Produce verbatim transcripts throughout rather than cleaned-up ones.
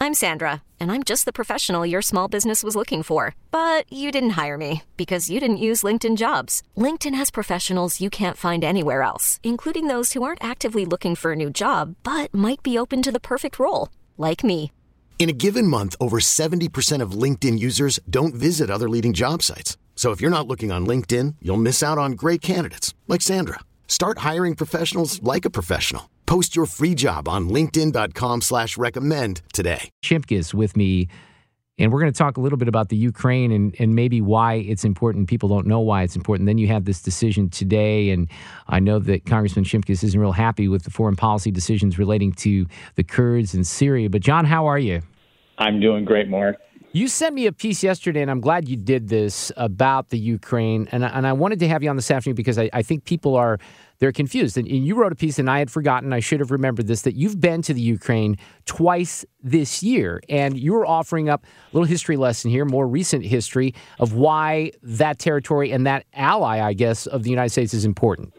I'm Sandra, and I'm just the professional your small business was looking for. But you didn't hire me because you didn't use LinkedIn Jobs. LinkedIn has professionals you can't find anywhere else, including those who aren't actively looking for a new job, but might be open to the perfect role, like me. In a given month, over seventy percent of LinkedIn users don't visit other leading job sites. So if you're not looking on LinkedIn, you'll miss out on great candidates like Sandra. Start hiring professionals like a professional. Post your free job on linkedin.com slash recommend today. Shimkus with me, and we're going to talk a little bit about the Ukraine and, and maybe why it's important. People don't know why it's important. Then you have this decision today, and I know that Congressman Shimkus isn't real happy with the foreign policy decisions relating to the Kurds in Syria. But, John, how are you? I'm doing great, Mark. You sent me a piece yesterday, and I'm glad you did this, about the Ukraine. And, and I wanted to have you on this afternoon because I, I think people are, they're confused. And, and you wrote a piece, and I had forgotten, I should have remembered this, that you've been to the Ukraine twice this year. And you were offering up a little history lesson here, more recent history of why that territory and that ally, I guess, of the United States is important.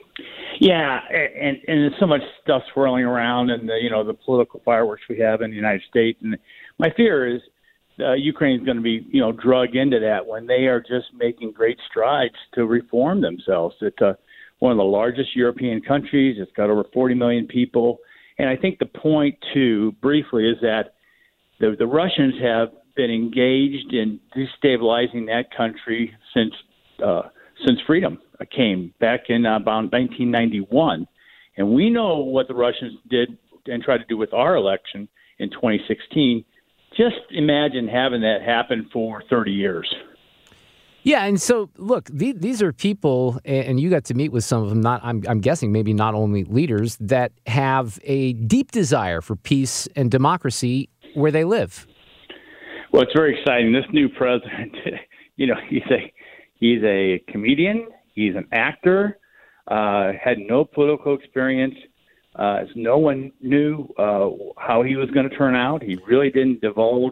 Yeah, and, and there's so much stuff swirling around, and the, you know, the political fireworks we have in the United States. And my fear is uh, Ukraine is going to be, you know, drug into that when they are just making great strides to reform themselves. It's uh, one of the largest European countries. It's got over forty million people. And I think the point, too, briefly, is that the, the Russians have been engaged in destabilizing that country since uh, since freedom came back in uh, about nineteen ninety-one. And we know what the Russians did and tried to do with our election in twenty sixteen. Just imagine having that happen for thirty years. Yeah, and so, look, these, these are people, and you got to meet with some of them, not I'm, I'm guessing maybe not only leaders, that have a deep desire for peace and democracy where they live. Well, it's very exciting. This new president, you know, he's a, he's a comedian, he's an actor, uh, had no political experience. Uh, no one knew uh, how he was going to turn out. He really didn't divulge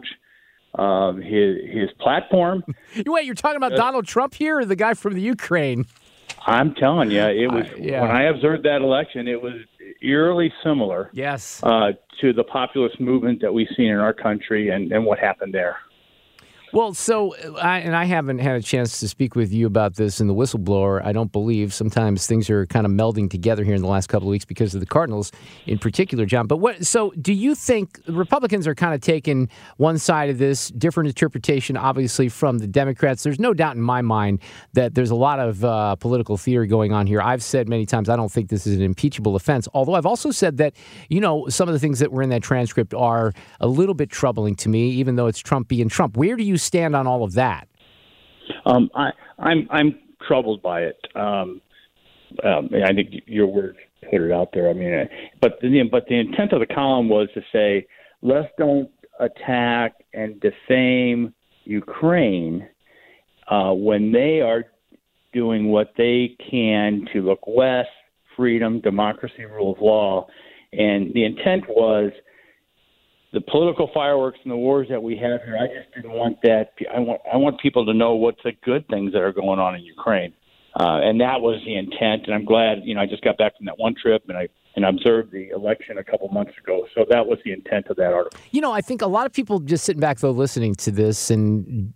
um, his his platform. Wait, you're talking about uh, Donald Trump here, or the guy from the Ukraine? I'm telling you, it was uh, yeah. when I observed that election, it was eerily similar. Yes, uh, to the populist movement that we've seen in our country, and, and what happened there. Well, so, I, and I haven't had a chance to speak with you about this in the whistleblower, I don't believe. Sometimes things are kind of melding together here in the last couple of weeks because of the Cardinals in particular, John. But what? So do you think Republicans are kind of taking one side of this, different interpretation, obviously, from the Democrats? There's no doubt in my mind that there's a lot of uh, political theory going on here. I've said many times I don't think this is an impeachable offense, although I've also said that, you know, some of the things that were in that transcript are a little bit troubling to me, even though it's Trump being Trump. Where do you stand on all of that? Um, I, I'm I'm troubled by it. Um, um, I think your words put it out there. I mean, uh, but the, but the intent of the column was to say, let's don't attack and defame Ukraine uh, when they are doing what they can to look west, freedom, democracy, rule of law, and the intent was. The political fireworks and the wars that we have here, I just didn't want that. I want I want people to know what's the good things that are going on in Ukraine, uh, and that was the intent. And I'm glad, you know, I just got back from that one trip, and I and observed the election a couple months ago. So that was the intent of that article. You know, I think a lot of people just sitting back though, listening to this, and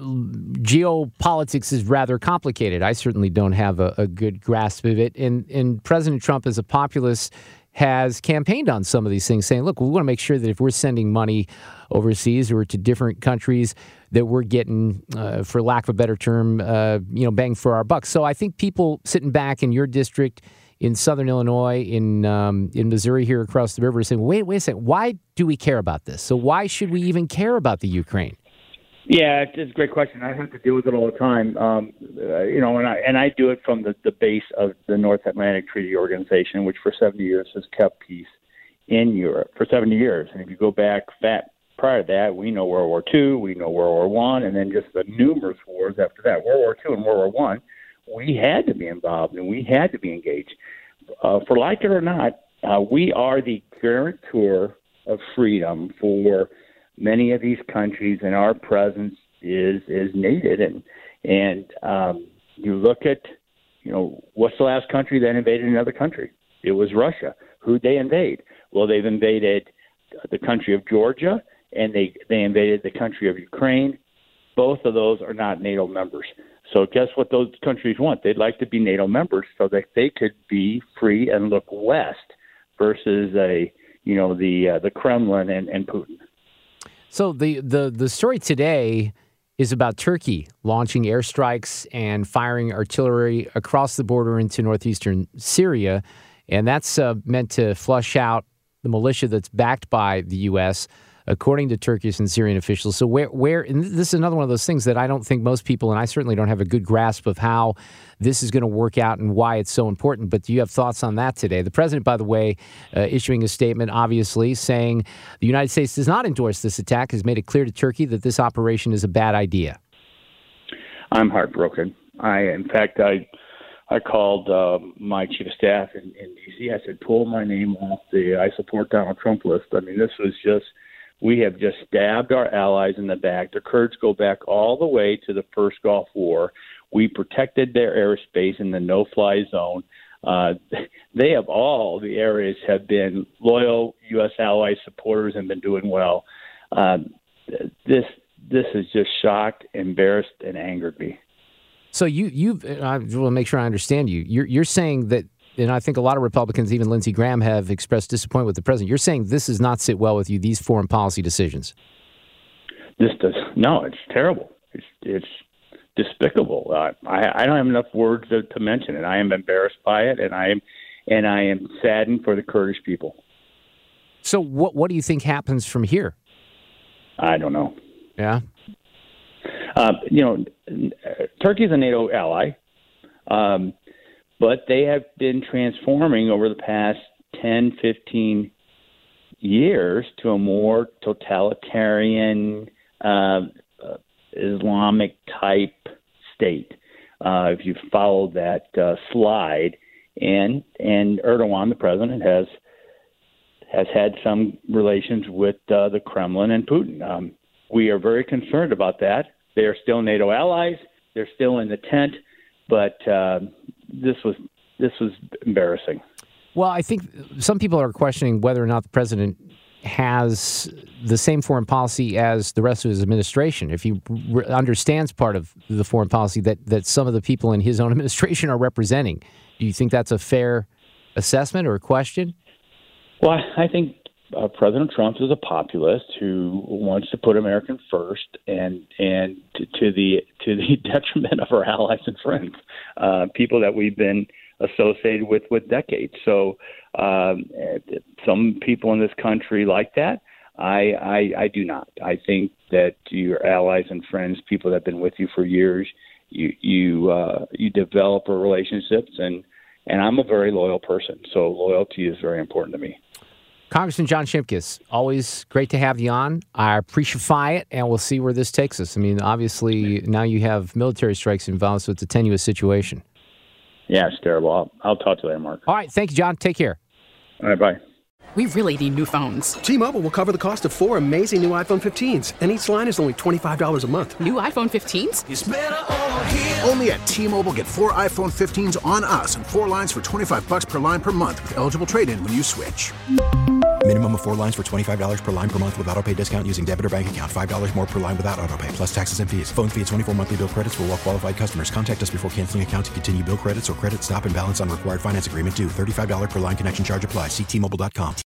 geopolitics is rather complicated. I certainly don't have a, a good grasp of it, and and President Trump, as a populist, has campaigned on some of these things, saying, look, we want to make sure that if we're sending money overseas or to different countries, that we're getting, uh, for lack of a better term, uh, you know, bang for our buck. So I think people sitting back in your district, in southern Illinois, in um, in Missouri here across the river, are saying, wait, wait a second, why do we care about this? So why should we even care about the Ukraine? Yeah, it's a great question. I have to deal with it all the time, um, uh, you know, and I and I do it from the, the base of the North Atlantic Treaty Organization, which for seventy years has kept peace in Europe for seventy years. And if you go back fat prior to that, we know World War Two, we know World War One, and then just the numerous wars after that, World War Two and World War One, we had to be involved and we had to be engaged. Uh, for like it or not, uh, we are the guarantor of freedom for many of these countries, and our presence is is needed. And and um, you look at, you know, what's the last country that invaded another country? It was Russia. Who'd they invade? Well, they've invaded the country of Georgia, and they, they invaded the country of Ukraine. Both of those are not NATO members. So guess what those countries want? They'd like to be NATO members so that they could be free and look west versus a you know the uh, the Kremlin and, and Putin. So the, the the story today is about Turkey launching airstrikes and firing artillery across the border into northeastern Syria, and that's uh, meant to flush out the militia that's backed by the U S, according to Turkish and Syrian officials. So where, where, and this is another one of those things that I don't think most people, and I certainly don't have a good grasp of how this is going to work out and why it's so important. But do you have thoughts on that today? The president, by the way, uh, issuing a statement, obviously, saying the United States does not endorse this attack, has made it clear to Turkey that this operation is a bad idea. I'm heartbroken. I, in fact, I I called uh, my chief of staff in, in D C. I said, pull my name off the I support Donald Trump list. I mean, this was just, we have just stabbed our allies in the back. The Kurds go back all the way to the first Gulf War. We protected their airspace in the no-fly zone. Uh, they have all the areas have been loyal U S ally supporters and been doing well. Um, this this has just shocked, embarrassed, and angered me. So you you I want to make sure I understand you. You're you're saying that, and I think a lot of Republicans, even Lindsey Graham, have expressed disappointment with the president. You're saying this does not sit well with you, these foreign policy decisions. This does no. It's terrible. It's it's despicable. Uh, I I don't have enough words to, to mention it. I am embarrassed by it, and I am and I am saddened for the Kurdish people. So what what do you think happens from here? I don't know. Yeah. Uh, you know, Turkey is a NATO ally, um, but they have been transforming over the past ten, fifteen years to a more totalitarian, uh, uh, Islamic-type state. Uh, if you follow that uh, slide, and and Erdogan, the president, has has had some relations with uh, the Kremlin and Putin. Um, we are very concerned about that. They are still NATO allies. They're still in the tent, but uh, this was this was embarrassing. Well, I think some people are questioning whether or not the president has the same foreign policy as the rest of his administration. If he re- understands part of the foreign policy that, that some of the people in his own administration are representing, do you think that's a fair assessment or a question? Well, I think uh, President Trump is a populist who wants to put American first, and and to, to the to the detriment of our allies and friends, uh, people that we've been associated with with decades. So um, some people in this country like that. I, I I do not. I think that your allies and friends, people that have been with you for years, you you uh, you develop a relationships, and and I'm a very loyal person. So loyalty is very important to me. Congressman John Shimkus, always great to have you on. I appreciate it, and we'll see where this takes us. I mean, obviously, now you have military strikes involved, so it's a tenuous situation. Yeah, it's terrible. I'll, I'll talk to you later, Mark. All right. Thank you, John. Take care. All right, bye. We really need new phones. T-Mobile will cover the cost of four amazing new iPhone fifteens, and each line is only twenty-five dollars a month. New iPhone fifteens? It's better over here. Only at T-Mobile, get four iPhone fifteens on us and four lines for twenty-five bucks per line per month with eligible trade-in when you switch. Minimum of four lines for twenty-five dollars per line per month with autopay discount using debit or bank account. five dollars more per line without autopay, plus taxes and fees. Phone fee at twenty-four monthly bill credits for well-qualified customers. Contact us before canceling account to continue bill credits or credit stop and balance on required finance agreement due. thirty-five dollars per line connection charge applies. See T Mobile dot com.